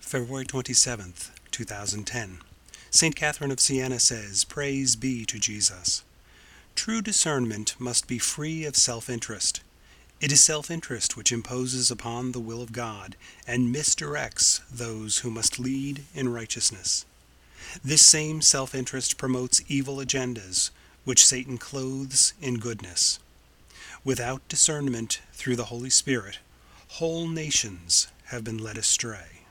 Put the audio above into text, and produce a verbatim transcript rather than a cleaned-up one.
February twenty-seventh, two thousand ten. Saint Catherine of Siena says, "Praise be to Jesus." True discernment must be free of self-interest. It is self-interest which imposes upon the will of God and misdirects those who must lead in righteousness. This same self-interest promotes evil agendas, which Satan clothes in goodness. Without discernment through the Holy Spirit, whole nations have been led astray.